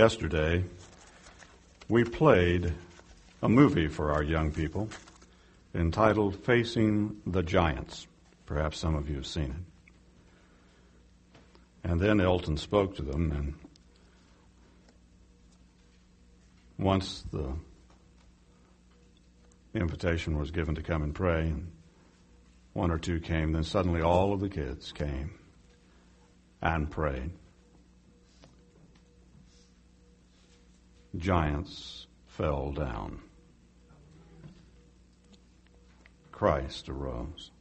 Yesterday, we played a movie for our young people entitled Facing the Giants. Perhaps some of you have seen it. And then Elton spoke to them, and once the invitation was given to come and pray, and one or two came, then suddenly all of the kids came and prayed. Giants fell down. Christ arose.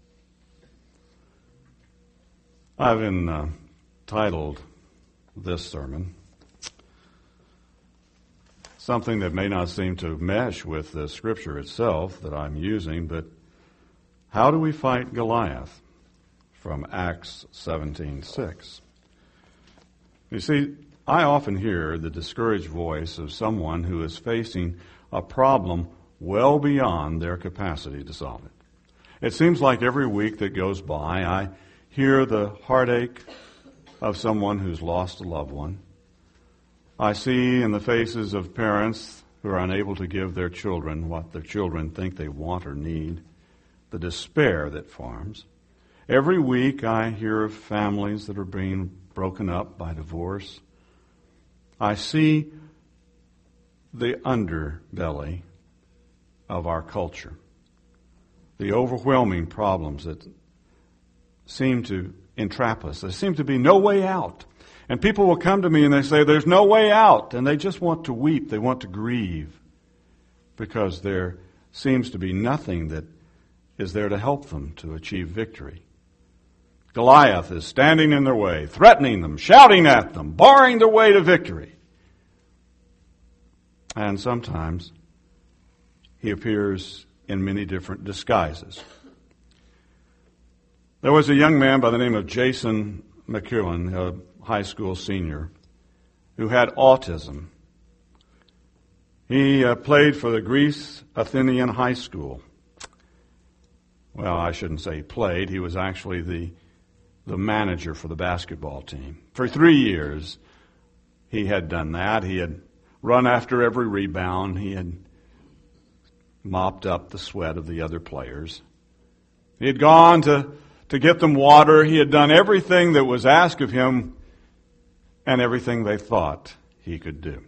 I've entitled this sermon something that may not seem to mesh with the scripture itself that I'm using, but how do we fight Goliath? From Acts 17:6. You see, I often hear the discouraged voice of someone who is facing a problem well beyond their capacity to solve it. It seems like every week that goes by, I hear the heartache of someone who's lost a loved one. I see in the faces of parents who are unable to give their children what their children think they want or need, the despair that forms. Every week I hear of families that are being broken up by divorce. I see the underbelly of our culture, the overwhelming problems that seem to entrap us. There seems to be no way out. And people will come to me and they say, there's no way out. And they just want to weep. They want to grieve because there seems to be nothing that is there to help them to achieve victory. Goliath is standing in their way, threatening them, shouting at them, barring their way to victory. And sometimes he appears in many different disguises. There was a young man by the name of Jason McEwen, a high school senior, who had autism. He played for the Greece Athenian High School. Well, I shouldn't say he played. He was actually the manager for the basketball team. For 3 years, he had done that. He had run after every rebound. He had mopped up the sweat of the other players. He had gone to get them water. He had done everything that was asked of him and everything they thought he could do.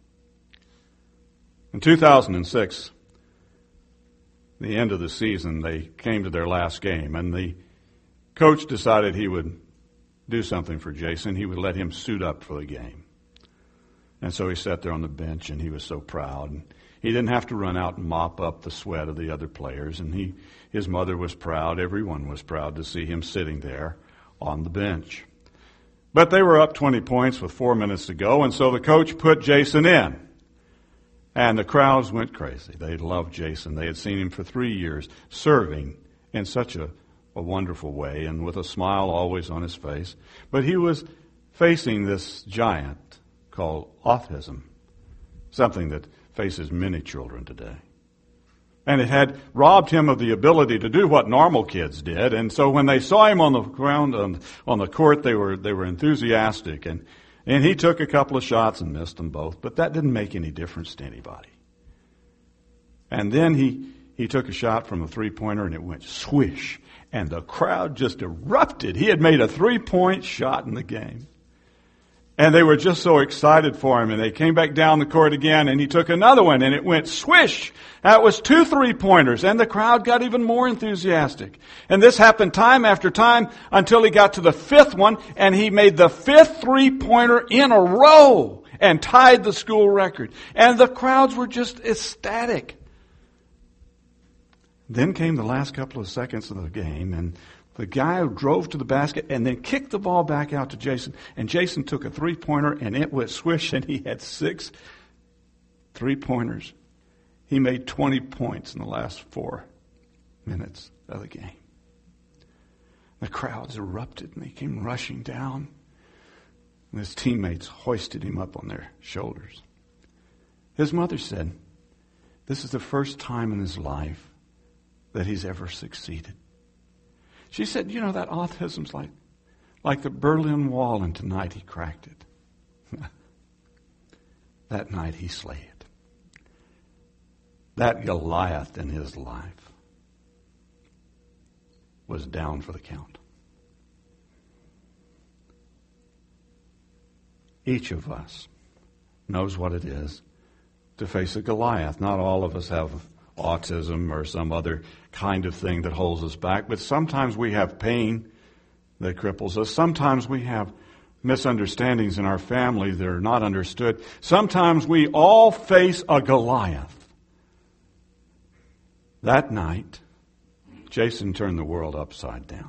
In 2006, the end of the season, they came to their last game, and the coach decided he would do something for Jason. He would let him suit up for the game. And so he sat there on the bench, and he was so proud. And he didn't have to run out and mop up the sweat of the other players. And his mother was proud. Everyone was proud to see him sitting there on the bench. But they were up 20 points with 4 minutes to go, and so the coach put Jason in. And the crowds went crazy. They loved Jason. They had seen him for 3 years serving in such a wonderful way and with a smile always on his face. But he was facing this giant called autism, something that faces many children today. And it had robbed him of the ability to do what normal kids did. And so when they saw him on the ground, on the court, they were enthusiastic. And he took a couple of shots and missed them both. But that didn't make any difference to anybody. And then he took a shot from a three-pointer and it went swish. And the crowd just erupted. He had made a 3-point shot in the game. And they were just so excited for him. And they came back down the court again, and he took another one, and it went swish. That was 2 3-pointers, and the crowd got even more enthusiastic. And this happened time after time until he got to the 5th one, and he made the 5th 3-pointer in a row and tied the school record. And the crowds were just ecstatic. Then came the last couple of seconds of the game, and the guy drove to the basket and then kicked the ball back out to Jason. And Jason took a 3-pointer, and it went swish, and he had 6 3-pointers. He made 20 points in the last 4 minutes of the game. The crowds erupted, and they came rushing down. And his teammates hoisted him up on their shoulders. His mother said, this is the first time in his life that he's ever succeeded. She said, you know, that autism's like the Berlin Wall, and tonight he cracked it. that night he slayed it. That Goliath in his life was down for the count. Each of us knows what it is to face a Goliath. Not all of us have autism or some other kind of thing that holds us back, but sometimes we have pain that cripples us. Sometimes we have misunderstandings in our family that are not understood. Sometimes we all face a Goliath. That night, Jason turned the world upside down.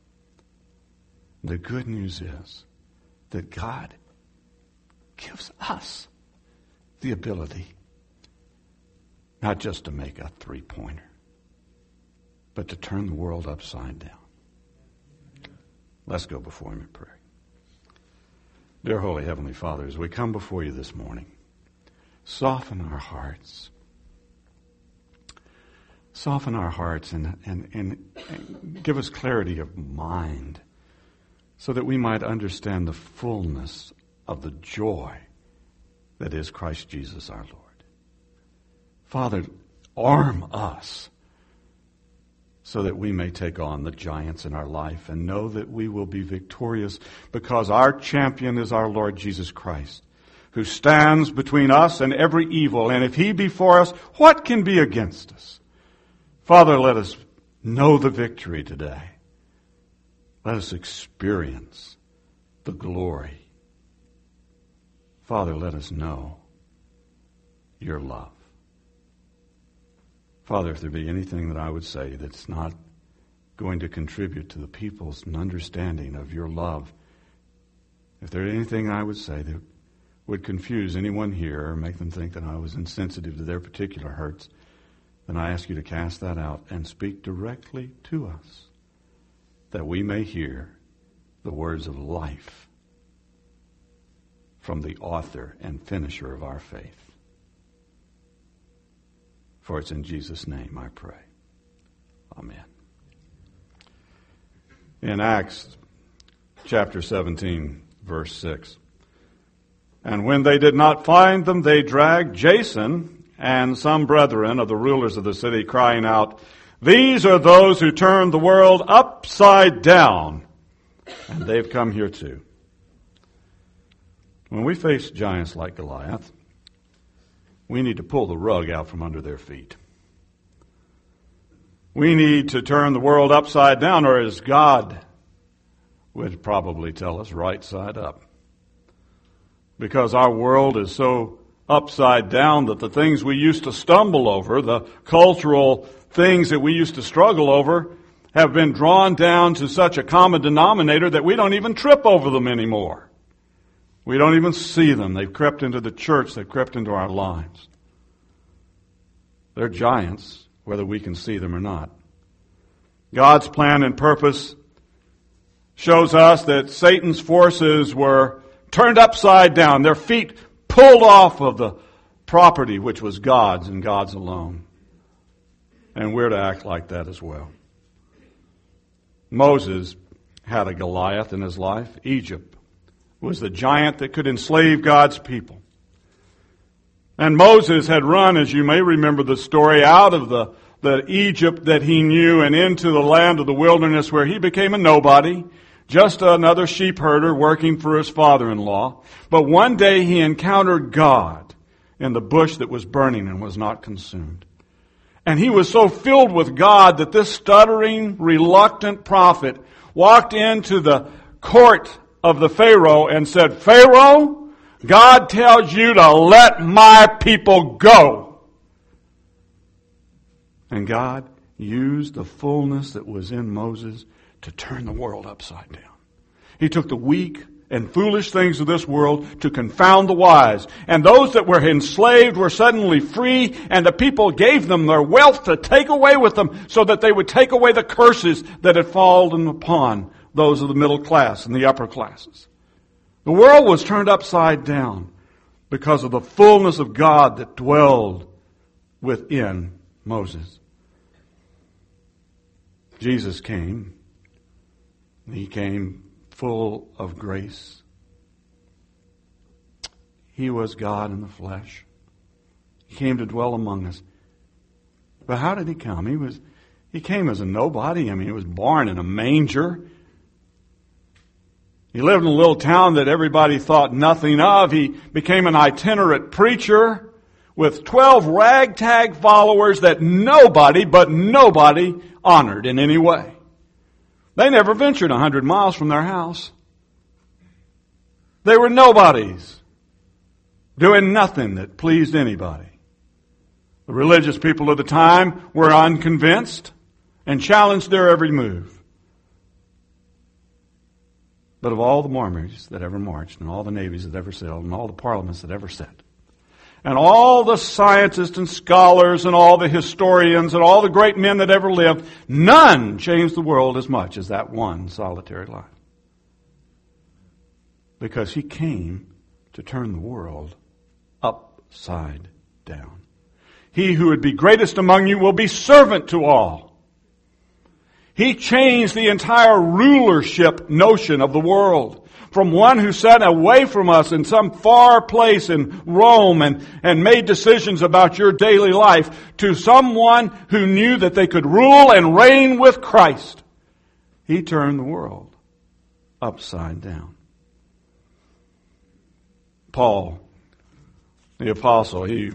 The good news is that God gives us the ability not just to make a three-pointer, but to turn the world upside down. Let's go before him in prayer. Dear Holy Heavenly Father, as we come before you this morning, soften our hearts. Soften our hearts and give us clarity of mind so that we might understand the fullness of the joy that is Christ Jesus our Lord. Father, arm us so that we may take on the giants in our life and know that we will be victorious because our champion is our Lord Jesus Christ, who stands between us and every evil. And if he be for us, what can be against us? Father, let us know the victory today. Let us experience the glory. Father, let us know your love. Father, if there be anything that I would say that's not going to contribute to the people's understanding of your love, if there's anything I would say that would confuse anyone here or make them think that I was insensitive to their particular hurts, then I ask you to cast that out and speak directly to us, that we may hear the words of life from the author and finisher of our faith. For it's in Jesus' name I pray. Amen. In Acts chapter 17, verse 6, and when they did not find them, they dragged Jason and some brethren of the rulers of the city, crying out, these are those who turned the world upside down, and they've come here too. When we face giants like Goliath, we need to pull the rug out from under their feet. We need to turn the world upside down, or as God would probably tell us, right side up. Because our world is so upside down that the things we used to stumble over, the cultural things that we used to struggle over, have been drawn down to such a common denominator that we don't even trip over them anymore. We don't even see them. They've crept into the church. They've crept into our lives. They're giants, whether we can see them or not. God's plan and purpose shows us that Satan's forces were turned upside down, their feet pulled off of the property which was God's and God's alone. And we're to act like that as well. Moses had a Goliath in his life. Egypt was the giant that could enslave God's people. And Moses had run, as you may remember the story, out of the Egypt that he knew and into the land of the wilderness where he became a nobody, just another sheep herder working for his father-in-law. But one day he encountered God in the bush that was burning and was not consumed. And he was so filled with God that this stuttering, reluctant prophet walked into the court of the Pharaoh and said, Pharaoh, God tells you to let my people go. And God used the fullness that was in Moses to turn the world upside down. He took the weak and foolish things of this world to confound the wise. And those that were enslaved were suddenly free, and the people gave them their wealth to take away with them so that they would take away the curses that had fallen upon those of the middle class and the upper classes. The world was turned upside down because of the fullness of God that dwelled within Moses. Jesus came. He came full of grace. He was God in the flesh. He came to dwell among us. But how did He come? He came as a nobody. I mean, He was born in a manger. He lived in a little town that everybody thought nothing of. He became an itinerant preacher with 12 ragtag followers that nobody honored in any way. They never ventured 100 miles from their house. They were nobodies, doing nothing that pleased anybody. The religious people of the time were unconvinced and challenged their every move. But of all the armies that ever marched, and all the navies that ever sailed, and all the parliaments that ever sat, and all the scientists and scholars and all the historians and all the great men that ever lived, none changed the world as much as that one solitary life. Because He came to turn the world upside down. He who would be greatest among you will be servant to all. He changed the entire rulership notion of the world. From one who sat away from us in some far place in Rome and made decisions about your daily life, to someone who knew that they could rule and reign with Christ. He turned the world upside down. Paul, the apostle, he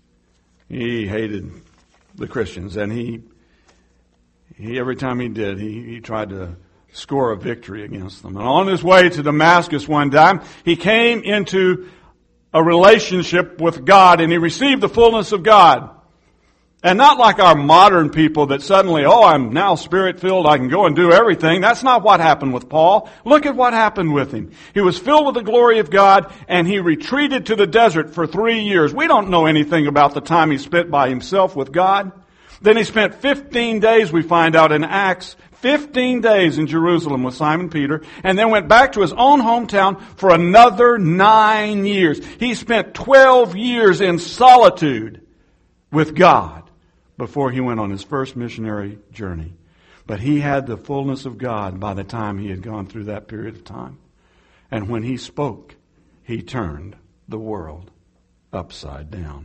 hated the Christians, and he every time he did, he tried to score a victory against them. And on his way to Damascus one time, he came into a relationship with God, and he received the fullness of God. And not like our modern people that suddenly, I'm now Spirit-filled, I can go and do everything. That's not what happened with Paul. Look at what happened with him. He was filled with the glory of God, and he retreated to the desert for 3 years. We don't know anything about the time he spent by himself with God. Then he spent 15 days, we find out in Acts, 15 days in Jerusalem with Simon Peter, and then went back to his own hometown for another 9 years. He spent 12 years in solitude with God before he went on his first missionary journey. But he had the fullness of God by the time he had gone through that period of time. And when he spoke, he turned the world upside down.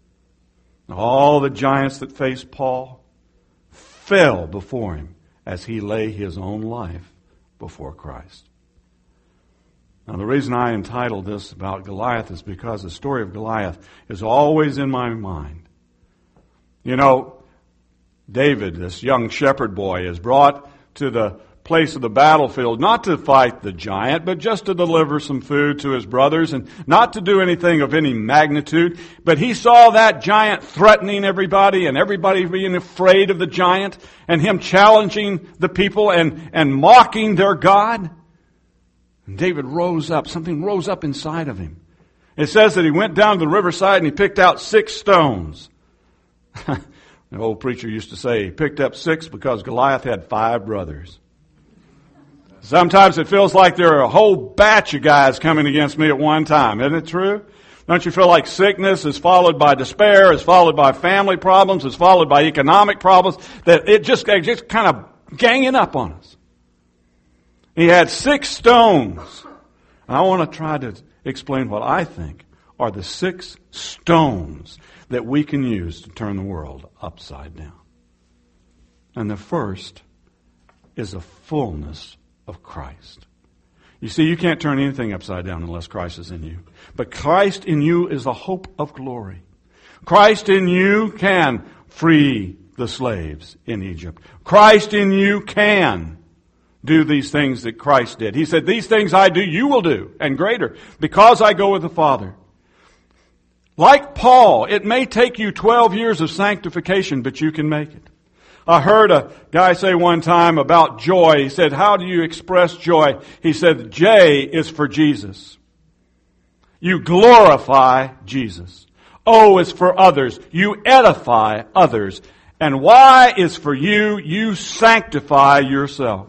All the giants that faced Paul fell before him as he lay his own life before Christ. Now, the reason I entitled this about Goliath is because the story of Goliath is always in my mind. You know, David, this young shepherd boy, is brought to the place of the battlefield not to fight the giant, but just to deliver some food to his brothers and not to do anything of any magnitude. But he saw that giant threatening everybody and everybody being afraid of the giant and him challenging the people and mocking their God. And David rose up. Something rose up inside of him. It says that he went down to the riverside and he picked out 6 stones. The old preacher used to say he picked up 6 because Goliath had 5 brothers. Sometimes it feels like there are a whole batch of guys coming against me at one time. Isn't it true? Don't you feel like sickness is followed by despair, is followed by family problems, is followed by economic problems, that it just kind of ganging up on us? He had 6 stones. I want to try to explain what I think are the 6 stones that we can use to turn the world upside down. And the first is a fullness of Christ. You see, you can't turn anything upside down unless Christ is in you. But Christ in you is the hope of glory. Christ in you can free the slaves in Egypt. Christ in you can do these things that Christ did. He said, these things I do, you will do, and greater, because I go with the Father. Like Paul, it may take you 12 years of sanctification, but you can make it. I heard a guy say one time about joy. He said, how do you express joy? He said, J is for Jesus. You glorify Jesus. O is for others. You edify others. And Y is for you. You sanctify yourself.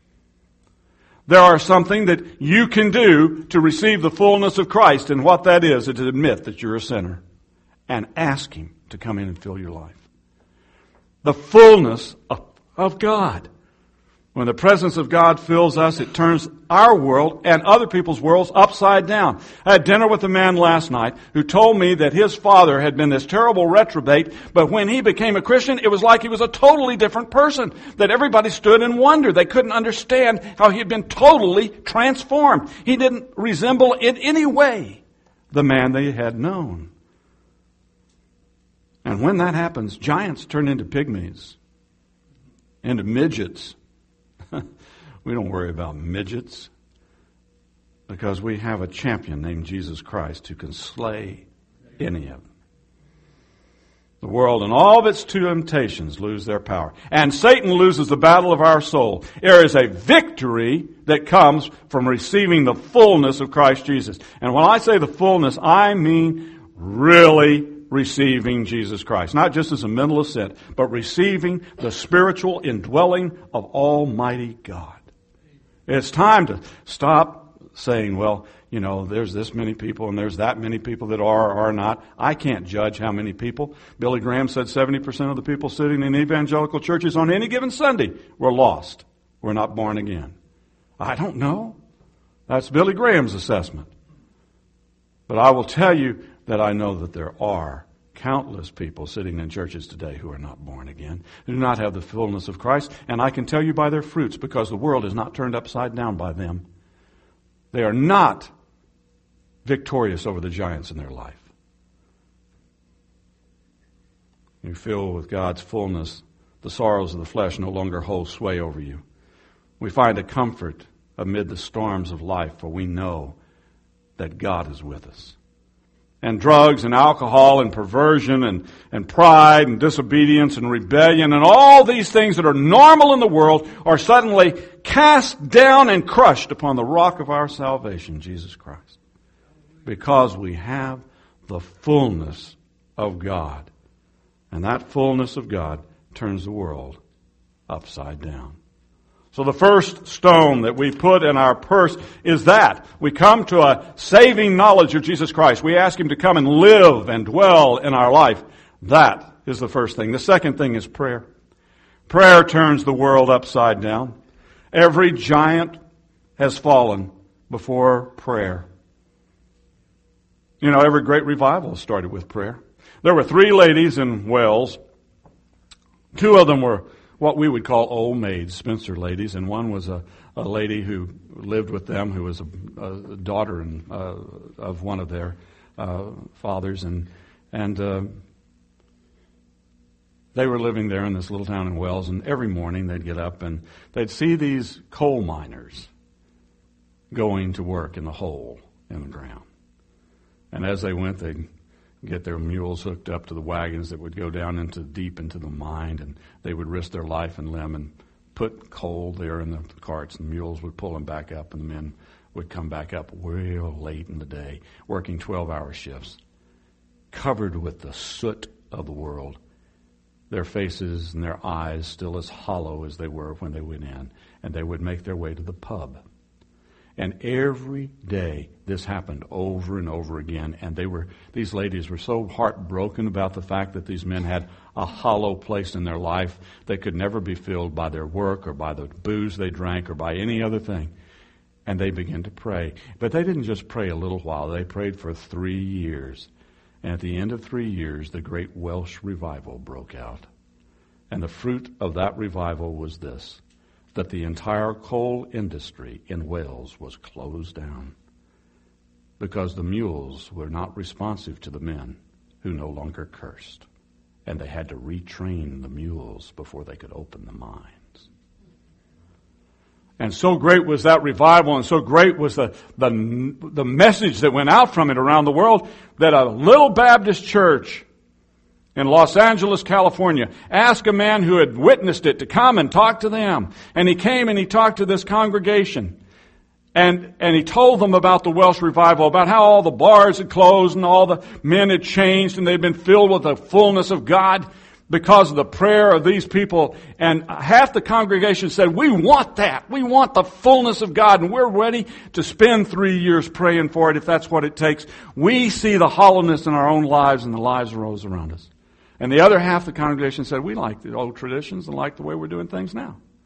There are something that you can do to receive the fullness of Christ, and what that is to admit that you're a sinner and ask Him to come in and fill your life. The fullness of God. When the presence of God fills us, it turns our world and other people's worlds upside down. I had dinner with a man last night who told me that his father had been this terrible reprobate, but when he became a Christian, it was like he was a totally different person, that everybody stood in wonder. They couldn't understand how he had been totally transformed. He didn't resemble in any way the man they had known. And when that happens, giants turn into pygmies, into midgets. We don't worry about midgets because we have a champion named Jesus Christ who can slay any of them. The world and all of its temptations lose their power. And Satan loses the battle of our soul. There is a victory that comes from receiving the fullness of Christ Jesus. And when I say the fullness, I mean really receiving Jesus Christ. Not just as a mental assent, but receiving the spiritual indwelling of Almighty God. It's time to stop saying, well, you know, there's this many people and there's that many people that are or are not. I can't judge how many people. Billy Graham said 70% of the people sitting in evangelical churches on any given Sunday were lost. Were not born again. I don't know. That's Billy Graham's assessment. But I will tell you that I know that there are countless people sitting in churches today who are not born again, who do not have the fullness of Christ, and I can tell you by their fruits, because the world is not turned upside down by them. They are not victorious over the giants in their life. You fill with God's fullness, the sorrows of the flesh no longer hold sway over you. We find a comfort amid the storms of life, for we know that God is with us. And drugs and alcohol and perversion and pride and disobedience and rebellion and all these things that are normal in the world are suddenly cast down and crushed upon the rock of our salvation, Jesus Christ. Because we have the fullness of God. And that fullness of God turns the world upside down. So the first stone that we put in our purse is that. We come to a saving knowledge of Jesus Christ. We ask Him to come and live and dwell in our life. That is the first thing. The second thing is prayer. Prayer turns the world upside down. Every giant has fallen before prayer. You know, every great revival started with prayer. There were 3 ladies in Wales. 2 of them were what we would call old maids, spinster ladies, and one was a lady who lived with them, who was a daughter of one of their fathers, and they were living there in this little town in Wales, and every morning they'd get up and they'd see these coal miners going to work in the hole in the ground. And as they went, they'd get their mules hooked up to the wagons that would go down deep into the mine, and they would risk their life and limb and put coal there in the carts, and the mules would pull them back up, and the men would come back up real late in the day, working 12-hour shifts, covered with the soot of the world, their faces and their eyes still as hollow as they were when they went in, and they would make their way to the pub. And every day this happened over and over again. And these ladies were so heartbroken about the fact that these men had a hollow place in their life that could never be filled by their work or by the booze they drank or by any other thing. And they began to pray. But they didn't just pray a little while. They prayed for 3 years. And at the end of 3 years, the great Welsh revival broke out. And the fruit of that revival was this: that the entire coal industry in Wales was closed down because the mules were not responsive to the men who no longer cursed. And they had to retrain the mules before they could open the mines. And so great was that revival, and so great was the message that went out from it around the world, that a little Baptist church in Los Angeles, California, asked a man who had witnessed it to come and talk to them. And he came and he talked to this congregation. And he told them about the Welsh revival, about how all the bars had closed and all the men had changed and they'd been filled with the fullness of God because of the prayer of these people. And half the congregation said, we want that. We want the fullness of God, and we're ready to spend 3 years praying for it if that's what it takes. We see the hollowness in our own lives and the lives of those around us. And the other half of the congregation said, we like the old traditions and like the way we're doing things now.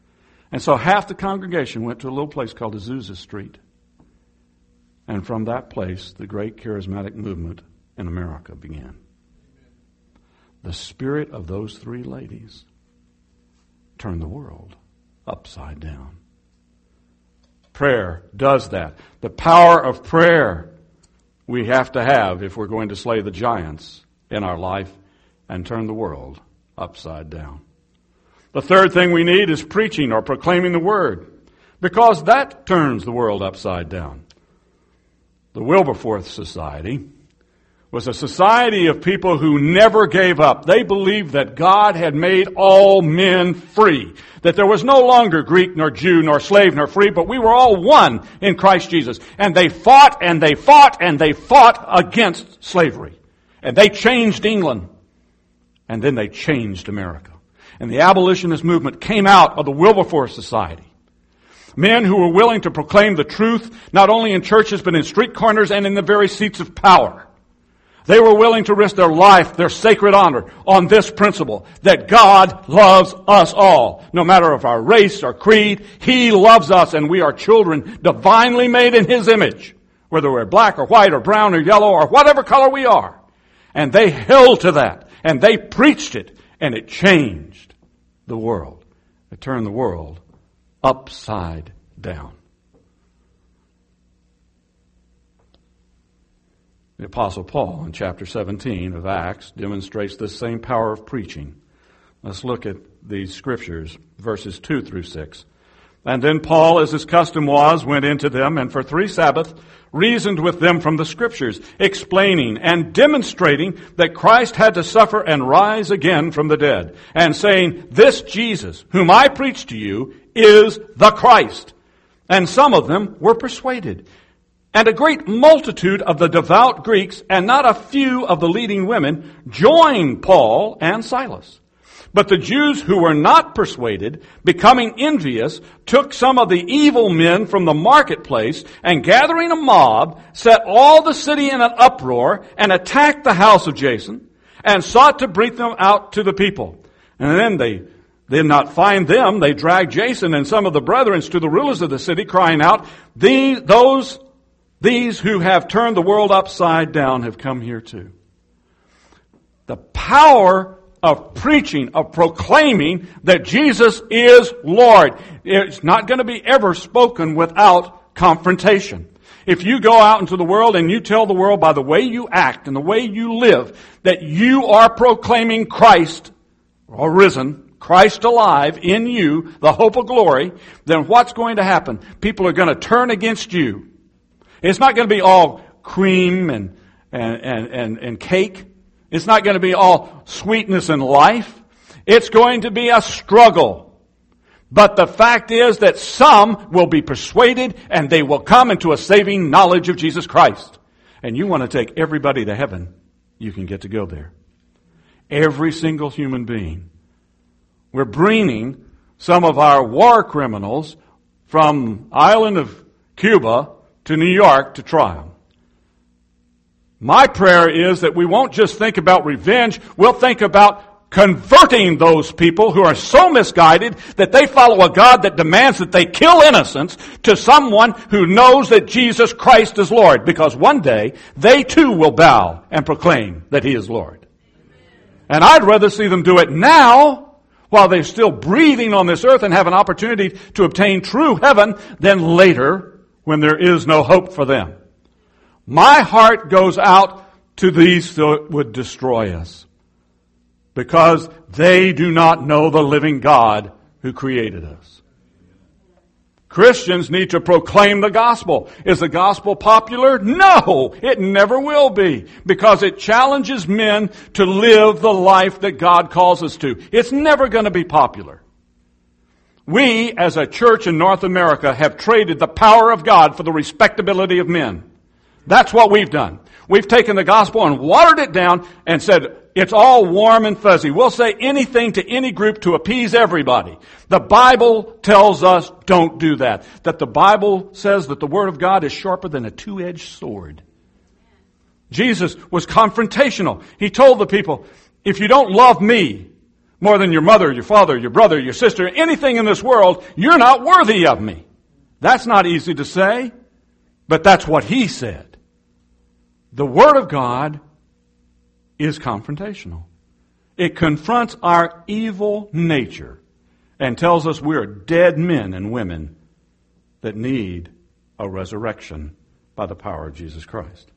And so half the congregation went to a little place called Azusa Street. And from that place, the great charismatic movement in America began. The spirit of those three ladies turned the world upside down. Prayer does that. The power of prayer we have to have if we're going to slay the giants in our life and turn the world upside down. The third thing we need is preaching or proclaiming the word, because that turns the world upside down. The Wilberforce Society was a society of people who never gave up. They believed that God had made all men free, that there was no longer Greek nor Jew nor slave nor free, but we were all one in Christ Jesus. And they fought and they fought and they fought against slavery. And they changed England. And then they changed America. And the abolitionist movement came out of the Wilberforce Society. Men who were willing to proclaim the truth, not only in churches, but in street corners and in the very seats of power. They were willing to risk their life, their sacred honor, on this principle, that God loves us all. No matter of our race or creed, He loves us, and we are children divinely made in His image, whether we're black or white or brown or yellow or whatever color we are. And they held to that, and they preached it, and it changed the world. It turned the world upside down. The Apostle Paul in chapter 17 of Acts demonstrates this same power of preaching. Let's look at these scriptures, verses 2 through 6. And then Paul, as his custom was, went into them, and for 3 Sabbaths reasoned with them from the Scriptures, explaining and demonstrating that Christ had to suffer and rise again from the dead, and saying, "This Jesus, whom I preach to you, is the Christ." And some of them were persuaded. And a great multitude of the devout Greeks, and not a few of the leading women, joined Paul and Silas. But the Jews who were not persuaded, becoming envious, took some of the evil men from the marketplace, and gathering a mob, set all the city in an uproar, and attacked the house of Jason, and sought to bring them out to the people. And then they did not find them. They dragged Jason and some of the brethren to the rulers of the city, crying out, These who have turned the world upside down have come here too. The power of preaching, of proclaiming that Jesus is Lord. It's not going to be ever spoken without confrontation. If you go out into the world and you tell the world by the way you act and the way you live that you are proclaiming Christ or risen, Christ alive in you, the hope of glory, then what's going to happen? People are going to turn against you. It's not going to be all cream and cake. It's not going to be all sweetness and life. It's going to be a struggle. But the fact is that some will be persuaded and they will come into a saving knowledge of Jesus Christ. And you want to take everybody to heaven, you can get to go there. Every single human being. We're bringing some of our war criminals from island of Cuba to New York to trial. My prayer is that we won't just think about revenge, we'll think about converting those people who are so misguided that they follow a God that demands that they kill innocents to someone who knows that Jesus Christ is Lord, because one day they too will bow and proclaim that He is Lord. And I'd rather see them do it now while they're still breathing on this earth and have an opportunity to obtain true heaven than later when there is no hope for them. My heart goes out to these that would destroy us, because they do not know the living God who created us. Christians need to proclaim the gospel. Is the gospel popular? No, it never will be, because it challenges men to live the life that God calls us to. It's never going to be popular. We, as a church in North America, have traded the power of God for the respectability of men. That's what we've done. We've taken the gospel and watered it down and said, it's all warm and fuzzy. We'll say anything to any group to appease everybody. The Bible tells us don't do that. That the Bible says that the Word of God is sharper than a two-edged sword. Jesus was confrontational. He told the people, if you don't love me, more than your mother, your father, your brother, your sister, anything in this world, you're not worthy of me. That's not easy to say, but that's what he said. The Word of God is confrontational. It confronts our evil nature and tells us we are dead men and women that need a resurrection by the power of Jesus Christ.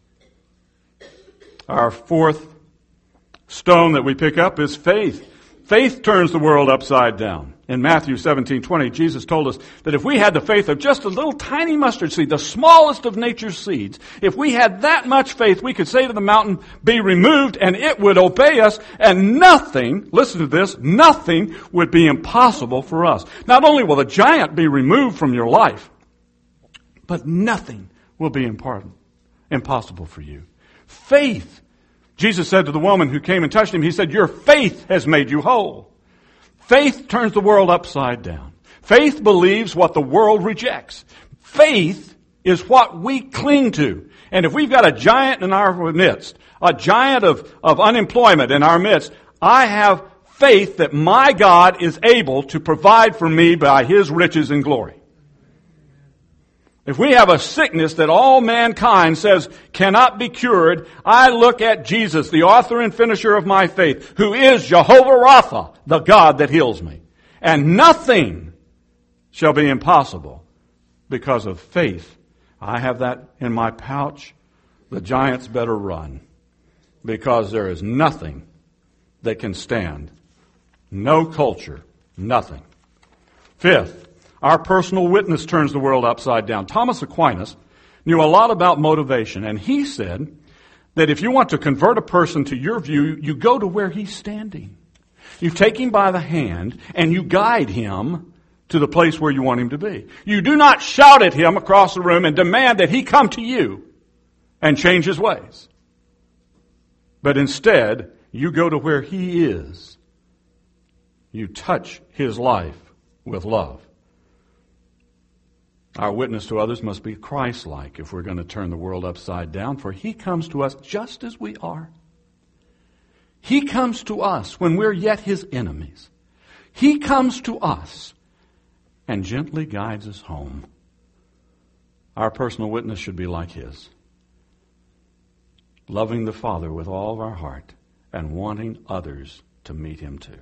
Our fourth stone that we pick up is faith. Faith turns the world upside down. In Matthew 17:20, Jesus told us that if we had the faith of just a little tiny mustard seed, the smallest of nature's seeds, if we had that much faith, we could say to the mountain, be removed, and it would obey us, and nothing, listen to this, nothing would be impossible for us. Not only will the giant be removed from your life, but nothing will be impossible for you. Faith. Jesus said to the woman who came and touched him, he said, your faith has made you whole. Faith turns the world upside down. Faith believes what the world rejects. Faith is what we cling to. And if we've got a giant in our midst, a giant of unemployment in our midst, I have faith that my God is able to provide for me by His riches and glory. If we have a sickness that all mankind says cannot be cured, I look at Jesus, the author and finisher of my faith, who is Jehovah Rapha, the God that heals me. And nothing shall be impossible because of faith. I have that in my pouch. The giants better run, because there is nothing that can stand. No culture, nothing. Fifth, our personal witness turns the world upside down. Thomas Aquinas knew a lot about motivation, and he said that if you want to convert a person to your view, you go to where he's standing. You take him by the hand, and you guide him to the place where you want him to be. You do not shout at him across the room and demand that he come to you and change his ways. But instead, you go to where he is. You touch his life with love. Our witness to others must be Christ-like if we're going to turn the world upside down, for He comes to us just as we are. He comes to us when we're yet His enemies. He comes to us and gently guides us home. Our personal witness should be like His, loving the Father with all of our heart and wanting others to meet Him too.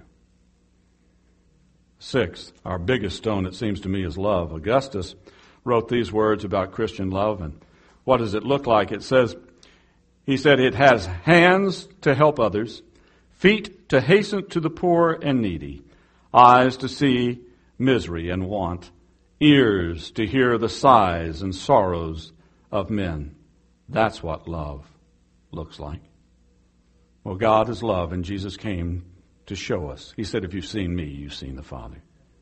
Sixth, our biggest stone, it seems to me, is love. Augustus wrote these words about Christian love, and what does it look like? It says, he said, it has hands to help others, feet to hasten to the poor and needy, eyes to see misery and want, ears to hear the sighs and sorrows of men. That's what love looks like. Well, God is love, and Jesus came to show us. He said, if you've seen me, you've seen the Father.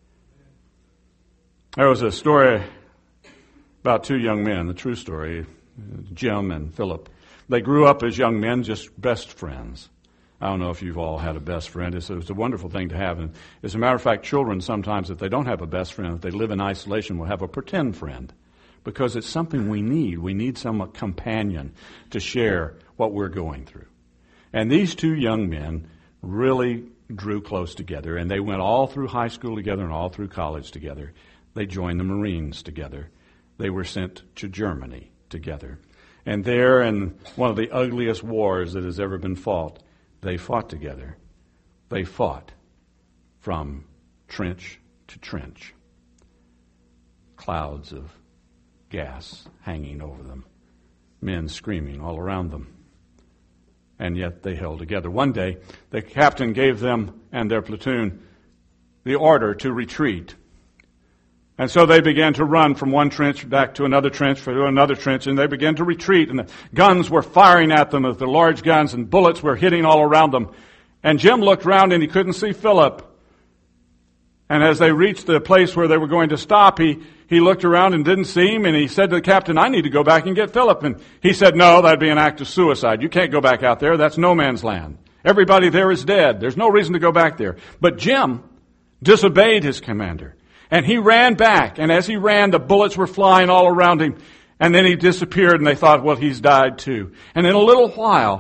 There was a story about two young men, the true story, Jim and Philip. They grew up as young men, just best friends. I don't know if you've all had a best friend. It's a wonderful thing to have. And as a matter of fact, children sometimes, if they don't have a best friend, if they live in isolation, will have a pretend friend, because it's something we need. We need some companion to share what we're going through. And these two young men really drew close together, and they went all through high school together and all through college together. They joined the Marines together. They were sent to Germany together. And there, in one of the ugliest wars that has ever been fought, they fought together. They fought from trench to trench. Clouds of gas hanging over them. Men screaming all around them. And yet they held together. One day, the captain gave them and their platoon the order to retreat. And so they began to run from one trench back to another trench, and they began to retreat. And the guns were firing at them with the large guns, and bullets were hitting all around them. And Jim looked around and he couldn't see Philip. And as they reached the place where they were going to stop, he looked around and didn't see him, and he said to the captain, I need to go back and get Philip. And he said, no, that'd be an act of suicide. You can't go back out there. That's no man's land. Everybody there is dead. There's no reason to go back there. But Jim disobeyed his commander. And he ran back, and as he ran, the bullets were flying all around him. And then he disappeared, and they thought, well, he's died too. And in a little while,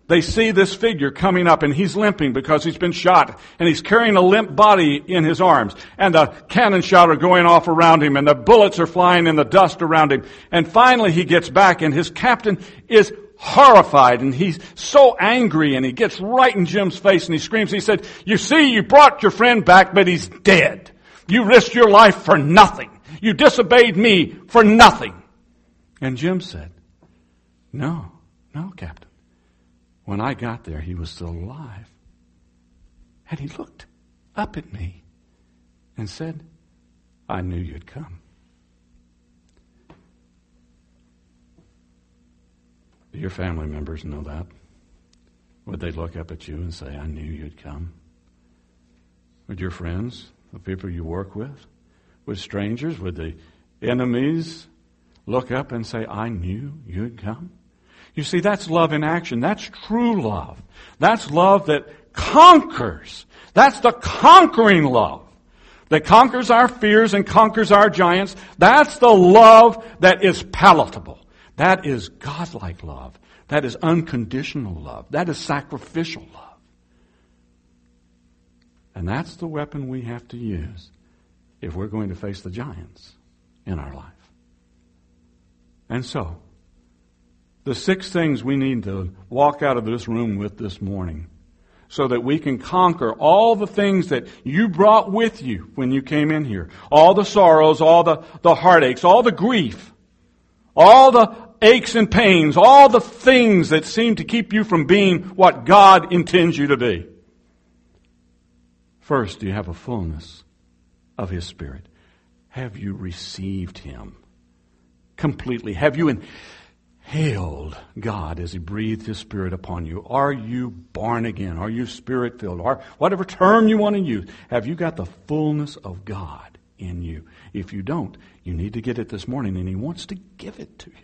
They see this figure coming up, and he's limping because he's been shot, and he's carrying a limp body in his arms, and the cannon shot are going off around him, and the bullets are flying in the dust around him. And finally he gets back, and his captain is horrified, and he's so angry, and he gets right in Jim's face, and he screams. He said, "You see, you brought your friend back, but he's dead. You risked your life for nothing. You disobeyed me for nothing." And Jim said, No, Captain. When I got there, he was still alive. And he looked up at me and said, "I knew you'd come." Do your family members know that? Would they look up at you and say, "I knew you'd come"? Would your friends, the people you work with, would strangers, would the enemies look up and say, "I knew you'd come"? You see, that's love in action. That's true love. That's love that conquers. That's the conquering love that conquers our fears and conquers our giants. That's the love that is palatable. That is godlike love. That is unconditional love. That is sacrificial love. And that's the weapon we have to use if we're going to face the giants in our life. And so, the 6 things we need to walk out of this room with this morning so that we can conquer all the things that you brought with you when you came in here. All the sorrows, all the heartaches, all the grief, all the aches and pains, all the things that seem to keep you from being what God intends you to be. First, do you have a fullness of His Spirit? Have you received Him completely? Have you hailed God as He breathed His Spirit upon you? Are you born again? Are you Spirit-filled? Or whatever term you want to use, have you got the fullness of God in you? If you don't, you need to get it this morning, and He wants to give it to you.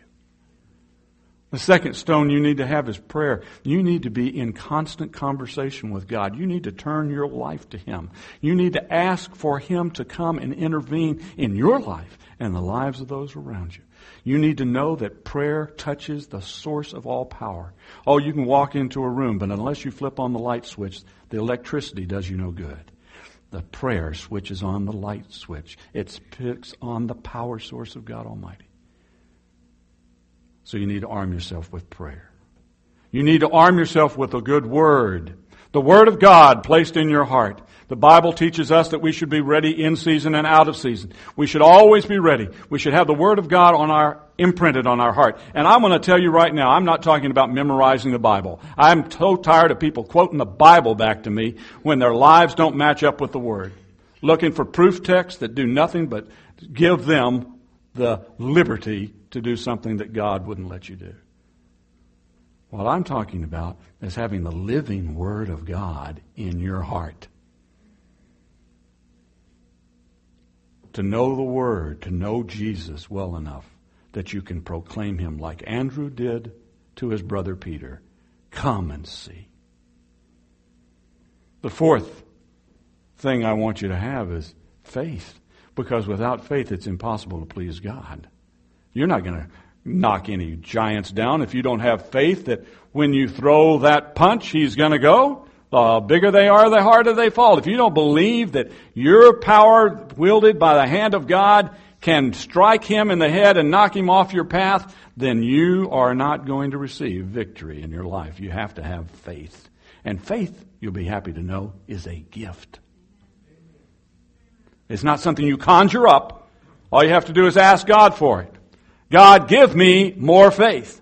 The second stone you need to have is prayer. You need to be in constant conversation with God. You need to turn your life to Him. You need to ask for Him to come and intervene in your life and the lives of those around you. You need to know that prayer touches the source of all power. Oh, you can walk into a room, but unless you flip on the light switch, the electricity does you no good. The prayer switches on the light switch. It picks on the power source of God Almighty. So you need to arm yourself with prayer. You need to arm yourself with a good word. The Word of God placed in your heart. The Bible teaches us that we should be ready in season and out of season. We should always be ready. We should have the Word of God imprinted on our heart. And I'm going to tell you right now, I'm not talking about memorizing the Bible. I'm so tired of people quoting the Bible back to me when their lives don't match up with the Word. Looking for proof texts that do nothing but give them the liberty to do something that God wouldn't let you do. What I'm talking about is having the living Word of God in your heart. To know the Word, to know Jesus well enough that you can proclaim Him like Andrew did to his brother Peter. Come and see. The fourth thing I want you to have is faith. Because without faith, it's impossible to please God. You're not going to knock any giants down if you don't have faith that when you throw that punch, He's going to go. The bigger they are, the harder they fall. If you don't believe that your power wielded by the hand of God can strike him in the head and knock him off your path, then you are not going to receive victory in your life. You have to have faith. And faith, you'll be happy to know, is a gift. It's not something you conjure up. All you have to do is ask God for it. God, give me more faith.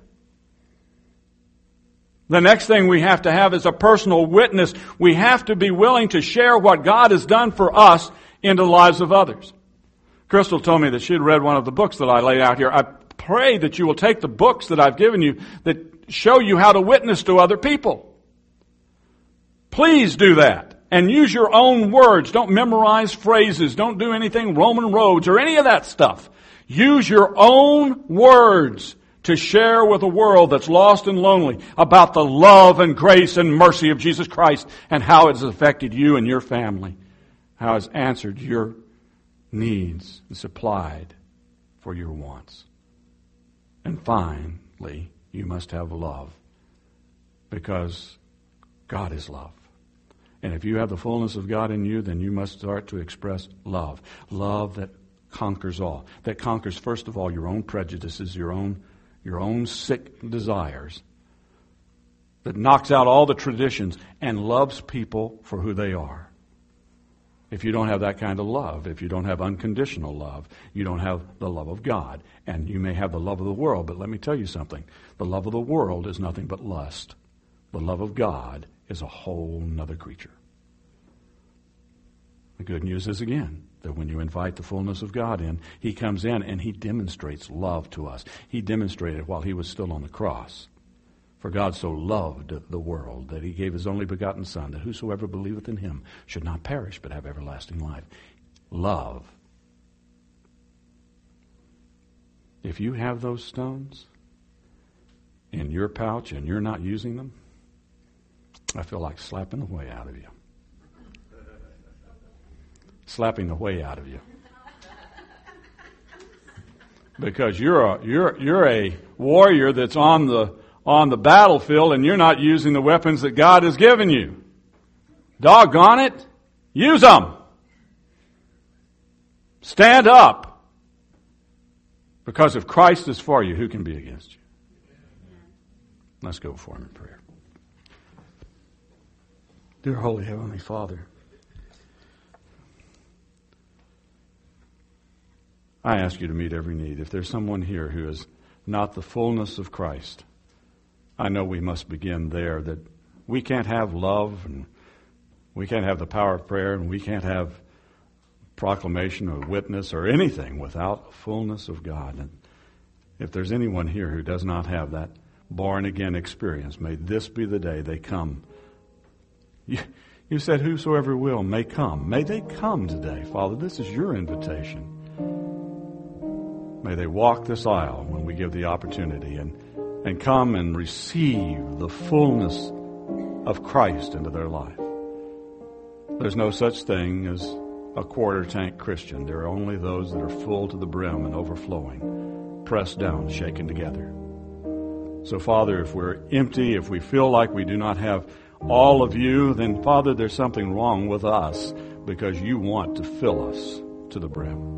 The next thing we have to have is a personal witness. We have to be willing to share what God has done for us into the lives of others. Crystal told me that she had read one of the books that I laid out here. I pray that you will take the books that I've given you that show you how to witness to other people. Please do that. And use your own words. Don't memorize phrases. Don't do anything Roman roads or any of that stuff. Use your own words to share with a world that's lost and lonely about the love and grace and mercy of Jesus Christ and how it has affected you and your family, how it's answered your needs and supplied for your wants. And finally, you must have love because God is love. And if you have the fullness of God in you, then you must start to express love. Love that conquers all. That conquers, first of all, your own prejudices, your own sick desires. That knocks out all the traditions and loves people for who they are. If you don't have that kind of love, if you don't have unconditional love, you don't have the love of God. And you may have the love of the world, but let me tell you something. The love of the world is nothing but lust. The love of God is a whole nother creature. The good news is, again, that when you invite the fullness of God in, He comes in and He demonstrates love to us. He demonstrated while He was still on the cross. For God so loved the world that He gave His only begotten Son, that whosoever believeth in Him should not perish but have everlasting life. Love. If you have those stones in your pouch and you're not using them, I feel like slapping the way out of you. Slapping the way out of you. Because you're a warrior that's on the battlefield and you're not using the weapons that God has given you. Doggone it. Use them. Stand up. Because if Christ is for you, who can be against you? Let's go before Him in prayer. Dear Holy Heavenly Father, I ask you to meet every need. If there's someone here who is not the fullness of Christ, I know we must begin there, that we can't have love and we can't have the power of prayer and we can't have proclamation or witness or anything without a fullness of God. And if there's anyone here who does not have that born-again experience, may this be the day they come. You said whosoever will may come. May they come today, Father. This is your invitation. May they walk this aisle when we give the opportunity and come and receive the fullness of Christ into their life. There's no such thing as a quarter tank Christian. There are only those that are full to the brim and overflowing, pressed down, shaken together. So, Father, if we're empty, if we feel like we do not have all of you, then, Father, there's something wrong with us because you want to fill us to the brim.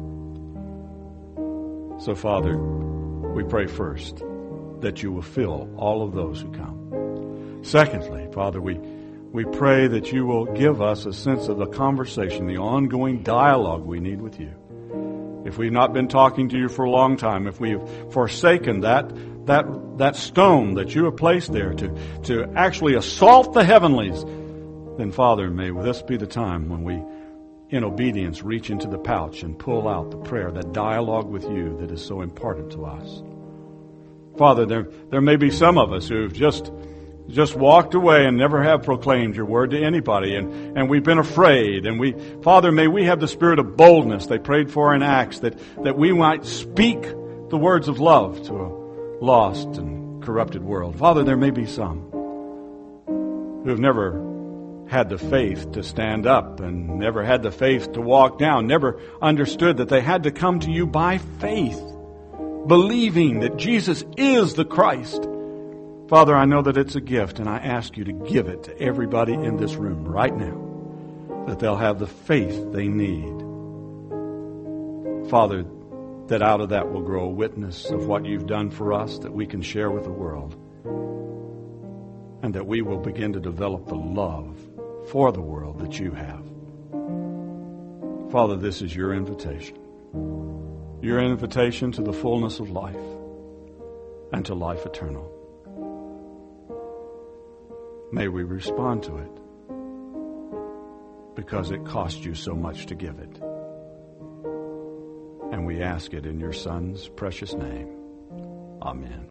So, Father, we pray first that you will fill all of those who come. Secondly, Father, we pray that you will give us a sense of the conversation, the ongoing dialogue we need with you. If we've not been talking to you for a long time, if we've forsaken that stone that you have placed there to actually assault the heavenlies, then, Father, may this be the time when we, in obedience, reach into the pouch and pull out the prayer, that dialogue with you that is so important to us. Father, there may be some of us who've just walked away and never have proclaimed your word to anybody, and we've been afraid. And Father, may we have the spirit of boldness they prayed for in Acts, that we might speak the words of love to a lost and corrupted world. Father, there may be some who have never had the faith to stand up and never had the faith to walk down, never understood that they had to come to you by faith, believing that Jesus is the Christ. Father, I know that it's a gift, and I ask you to give it to everybody in this room right now, that they'll have the faith they need. Father, that out of that will grow a witness of what you've done for us that we can share with the world, and that we will begin to develop the love for the world that you have. Father, this is your invitation. Your invitation to the fullness of life and to life eternal. May we respond to it because it cost you so much to give it. And we ask it in your Son's precious name. Amen.